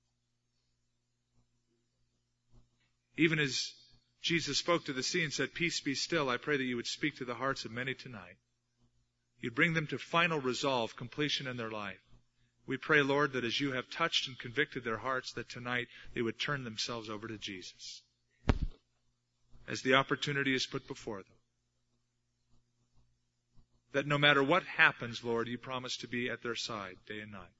Even as Jesus spoke to the sea and said, peace be still, I pray that You would speak to the hearts of many tonight. You'd bring them to final resolve, completion in their life. We pray, Lord, that as You have touched and convicted their hearts, that tonight they would turn themselves over to Jesus as the opportunity is put before them. That no matter what happens, Lord, You promise to be at their side day and night.